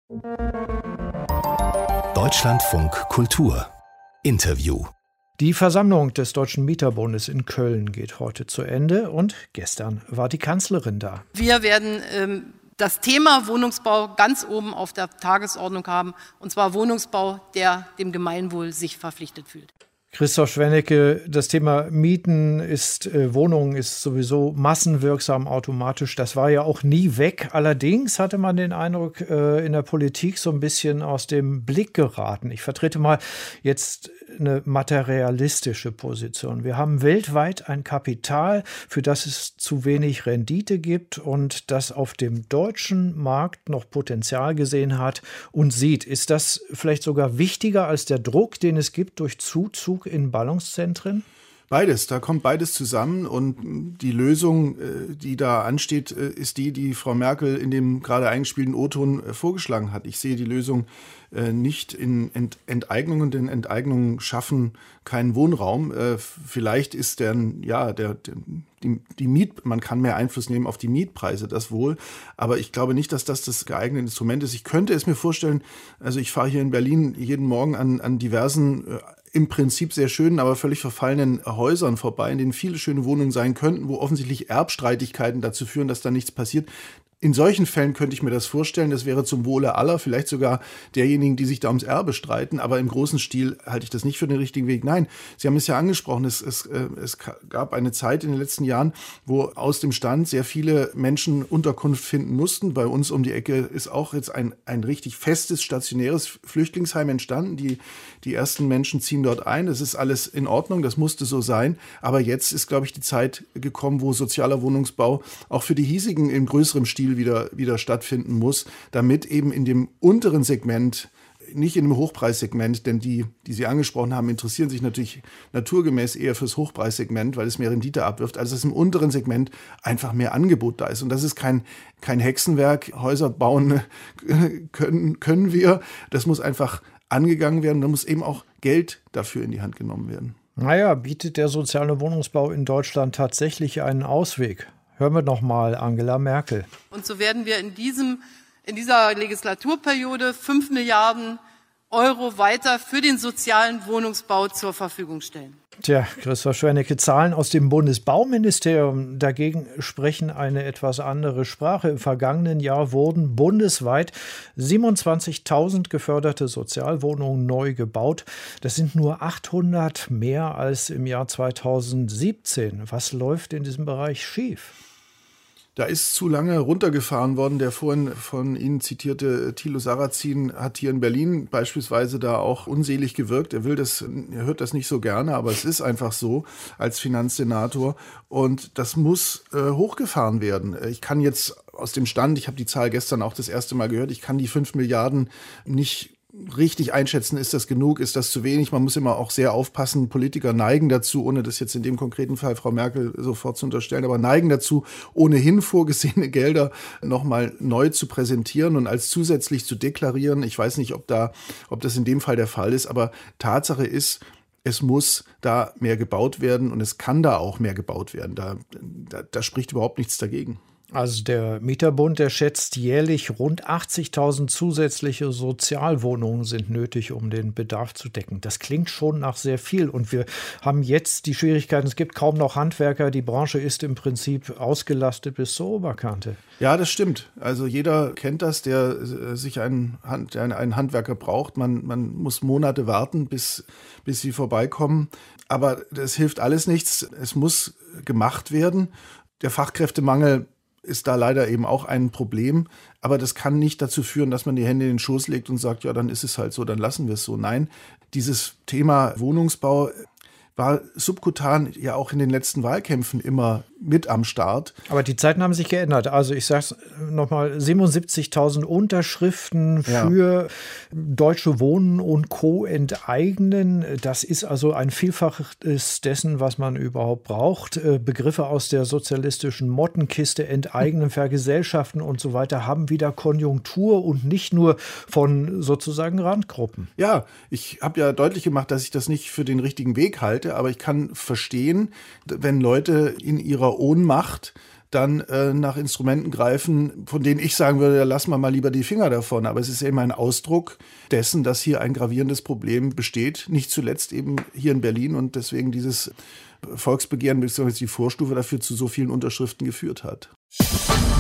Deutschlandfunk Kultur Interview. Die Versammlung des Deutschen Mieterbundes in Köln geht heute zu Ende und gestern war die Kanzlerin da. Wir werden das Thema Wohnungsbau ganz oben auf der Tagesordnung haben, und zwar Wohnungsbau, der dem Gemeinwohl sich verpflichtet fühlt. Christoph Schwennecke, das Thema Mieten Wohnungen ist sowieso massenwirksam automatisch. Das war ja auch nie weg. Allerdings hatte man den Eindruck, in der Politik so ein bisschen aus dem Blick geraten. Ich vertrete mal jetzt eine materialistische Position. Wir haben weltweit ein Kapital, für das es zu wenig Rendite gibt und das auf dem deutschen Markt noch Potenzial gesehen hat und sieht. Ist das vielleicht sogar wichtiger als der Druck, den es gibt durch Zuzug in Ballungszentren? Beides, da kommt beides zusammen und die Lösung, die da ansteht, ist die Frau Merkel in dem gerade eingespielten O-Ton vorgeschlagen hat. Ich sehe die Lösung nicht in Enteignungen, denn Enteignungen schaffen keinen Wohnraum. Vielleicht ist man kann mehr Einfluss nehmen auf die Mietpreise, das wohl. Aber ich glaube nicht, dass das geeignete Instrument ist. Ich könnte es mir vorstellen, also ich fahre hier in Berlin jeden Morgen an diversen im Prinzip sehr schönen, aber völlig verfallenen Häusern vorbei, in denen viele schöne Wohnungen sein könnten, wo offensichtlich Erbstreitigkeiten dazu führen, dass da nichts passiert. In solchen Fällen könnte ich mir das vorstellen, das wäre zum Wohle aller, vielleicht sogar derjenigen, die sich da ums Erbe streiten, aber im großen Stil halte ich das nicht für den richtigen Weg. Nein, Sie haben es ja angesprochen, es gab eine Zeit in den letzten Jahren, wo aus dem Stand sehr viele Menschen Unterkunft finden mussten. Bei uns um die Ecke ist auch jetzt ein richtig festes, stationäres Flüchtlingsheim entstanden. Die ersten Menschen ziehen dort ein, das ist alles in Ordnung, das musste so sein, aber jetzt ist, glaube ich, die Zeit gekommen, wo sozialer Wohnungsbau auch für die hiesigen in größerem Stil wieder stattfinden muss, damit eben in dem unteren Segment, nicht in dem Hochpreissegment, denn die Sie angesprochen haben, interessieren sich natürlich naturgemäß eher fürs Hochpreissegment, weil es mehr Rendite abwirft, als dass im unteren Segment einfach mehr Angebot da ist. Und das ist kein Hexenwerk. Häuser bauen können wir. Das muss einfach angegangen werden. Da muss eben auch Geld dafür in die Hand genommen werden. Naja, bietet der soziale Wohnungsbau in Deutschland tatsächlich einen Ausweg? Hören wir noch mal Angela Merkel. Und so werden wir in dieser Legislaturperiode 5 Milliarden Euro weiter für den sozialen Wohnungsbau zur Verfügung stellen. Tja, Christoph Schwennecke, Zahlen aus dem Bundesbauministerium dagegen sprechen eine etwas andere Sprache. Im vergangenen Jahr wurden bundesweit 27.000 geförderte Sozialwohnungen neu gebaut. Das sind nur 800 mehr als im Jahr 2017. Was läuft in diesem Bereich schief? Da ist zu lange runtergefahren worden. Der vorhin von Ihnen zitierte Thilo Sarrazin hat hier in Berlin beispielsweise da auch unselig gewirkt. Er hört das nicht so gerne, aber es ist einfach so als Finanzsenator. Und das muss hochgefahren werden. Ich kann jetzt aus dem Stand, ich habe die Zahl gestern auch das erste Mal gehört, ich kann die 5 Milliarden nicht richtig einschätzen, ist das genug, ist das zu wenig? Man muss immer auch sehr aufpassen. Politiker neigen dazu, ohne das jetzt in dem konkreten Fall Frau Merkel sofort zu unterstellen, aber neigen dazu, ohnehin vorgesehene Gelder nochmal neu zu präsentieren und als zusätzlich zu deklarieren. Ich weiß nicht, ob das in dem Fall der Fall ist, aber Tatsache ist, es muss da mehr gebaut werden und es kann da auch mehr gebaut werden. Da spricht überhaupt nichts dagegen. Also der Mieterbund, der schätzt jährlich rund 80.000 zusätzliche Sozialwohnungen sind nötig, um den Bedarf zu decken. Das klingt schon nach sehr viel. Und wir haben jetzt die Schwierigkeiten, es gibt kaum noch Handwerker. Die Branche ist im Prinzip ausgelastet bis zur Oberkante. Ja, das stimmt. Also jeder kennt das, der sich einen Handwerker braucht. Man muss Monate warten, bis sie vorbeikommen. Aber das hilft alles nichts. Es muss gemacht werden. Der Fachkräftemangel ist da leider eben auch ein Problem. Aber das kann nicht dazu führen, dass man die Hände in den Schoß legt und sagt, ja, dann ist es halt so, dann lassen wir es so. Nein, dieses Thema Wohnungsbau war subkutan ja auch in den letzten Wahlkämpfen immer mit am Start. Aber die Zeiten haben sich geändert. Also ich sage es nochmal, 77.000 Unterschriften für Deutsche Wohnen und Co. enteignen. Das ist also ein Vielfaches dessen, was man überhaupt braucht. Begriffe aus der sozialistischen Mottenkiste, enteignen, vergesellschaften und so weiter, haben wieder Konjunktur und nicht nur von sozusagen Randgruppen. Ja, ich habe ja deutlich gemacht, dass ich das nicht für den richtigen Weg halte, aber ich kann verstehen, wenn Leute in ihrer Ohnmacht dann nach Instrumenten greifen, von denen ich sagen würde, ja, lass mal lieber die Finger davon. Aber es ist eben ein Ausdruck dessen, dass hier ein gravierendes Problem besteht, nicht zuletzt eben hier in Berlin und deswegen dieses Volksbegehren bzw. die Vorstufe dafür zu so vielen Unterschriften geführt hat.